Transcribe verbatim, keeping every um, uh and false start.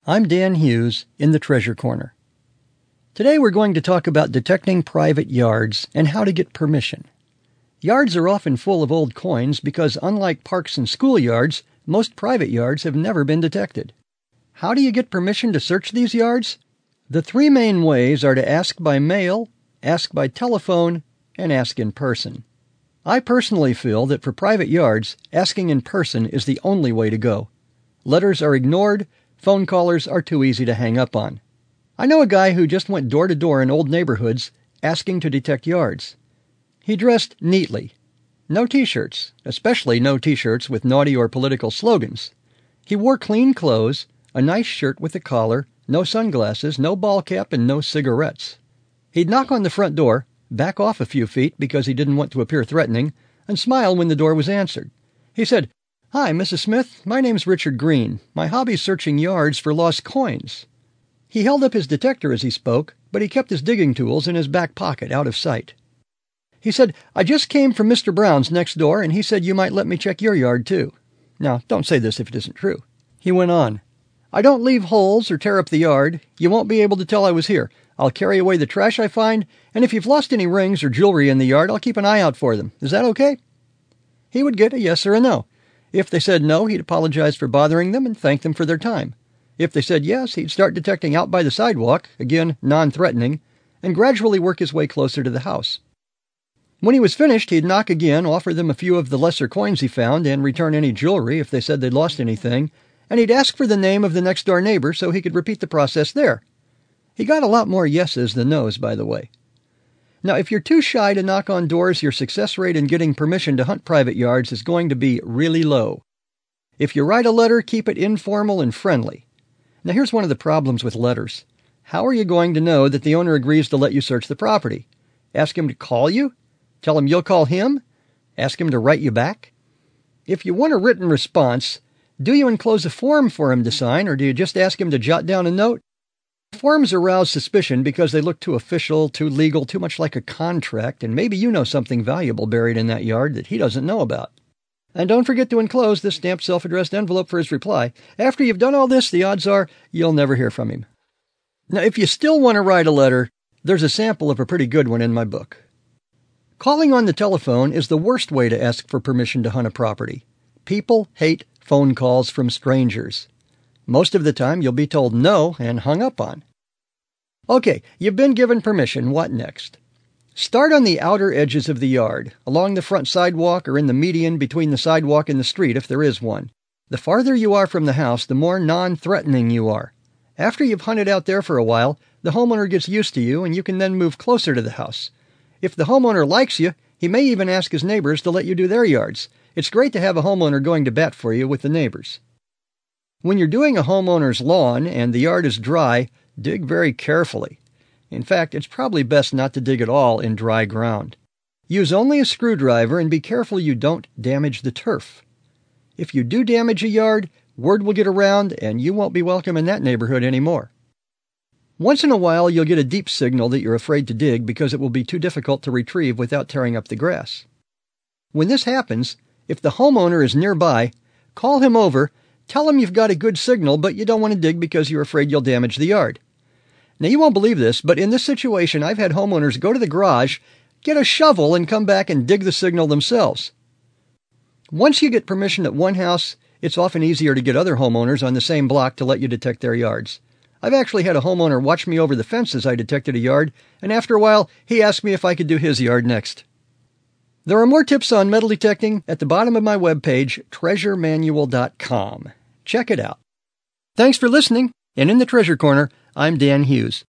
I'm Dan Hughes in the Treasure Corner. Today we're going to talk about detecting private yards and how to get permission. Yards are often full of old coins because, unlike parks and schoolyards, most private yards have never been detected. How do you get permission to search these yards? The three main ways are to ask by mail, ask by telephone, and ask in person. I personally feel that for private yards, asking in person is the only way to go. Letters are ignored. Phone callers are too easy to hang up on. I know a guy who just went door to door in old neighborhoods asking to detect yards. He dressed neatly. No t-shirts, especially no t-shirts with naughty or political slogans. He wore clean clothes, a nice shirt with a collar, no sunglasses, no ball cap, and no cigarettes. He'd knock on the front door, back off a few feet because he didn't want to appear threatening, and smile when the door was answered. He said, "Hi, Missus Smith. My name's Richard Green. My hobby's searching yards for lost coins." He held up his detector as he spoke, but he kept his digging tools in his back pocket, out of sight. He said, "I just came from Mister Brown's next door, and he said you might let me check your yard, too." Now, don't say this if it isn't true. He went on, "I don't leave holes or tear up the yard. You won't be able to tell I was here. I'll carry away the trash I find, and if you've lost any rings or jewelry in the yard, I'll keep an eye out for them. Is that okay?" He would get a yes or a no. If they said no, he'd apologize for bothering them and thank them for their time. If they said yes, he'd start detecting out by the sidewalk, again non-threatening, and gradually work his way closer to the house. When he was finished, he'd knock again, offer them a few of the lesser coins he found, and return any jewelry if they said they'd lost anything, and he'd ask for the name of the next-door neighbor so he could repeat the process there. He got a lot more yeses than nos, by the way. Now, if you're too shy to knock on doors, your success rate in getting permission to hunt private yards is going to be really low. If you write a letter, keep it informal and friendly. Now, here's one of the problems with letters. How are you going to know that the owner agrees to let you search the property? Ask him to call you? Tell him you'll call him? Ask him to write you back? If you want a written response, do you enclose a form for him to sign, or do you just ask him to jot down a note? Forms arouse suspicion because they look too official, too legal, too much like a contract, and maybe you know something valuable buried in that yard that he doesn't know about. And don't forget to enclose this stamped self-addressed envelope for his reply. After you've done all this, the odds are you'll never hear from him. Now, if you still want to write a letter, there's a sample of a pretty good one in my book. Calling on the telephone is the worst way to ask for permission to hunt a property. People hate phone calls from strangers. Most of the time, you'll be told no and hung up on. Okay, you've been given permission. What next? Start on the outer edges of the yard, along the front sidewalk or in the median between the sidewalk and the street if there is one. The farther you are from the house, the more non-threatening you are. After you've hunted out there for a while, the homeowner gets used to you and you can then move closer to the house. If the homeowner likes you, he may even ask his neighbors to let you do their yards. It's great to have a homeowner going to bat for you with the neighbors. When you're doing a homeowner's lawn and the yard is dry, dig very carefully. In fact, it's probably best not to dig at all in dry ground. Use only a screwdriver and be careful you don't damage the turf. If you do damage a yard, word will get around and you won't be welcome in that neighborhood anymore. Once in a while, you'll get a deep signal that you're afraid to dig because it will be too difficult to retrieve without tearing up the grass. When this happens, if the homeowner is nearby, call him over. Tell him you've got a good signal, but you don't want to dig because you're afraid you'll damage the yard. Now, you won't believe this, but in this situation, I've had homeowners go to the garage, get a shovel, and come back and dig the signal themselves. Once you get permission at one house, it's often easier to get other homeowners on the same block to let you detect their yards. I've actually had a homeowner watch me over the fence as I detected a yard, and after a while, he asked me if I could do his yard next. There are more tips on metal detecting at the bottom of my webpage, treasure manual dot com. Check it out. Thanks for listening, and in the Treasure Corner, I'm Dan Hughes.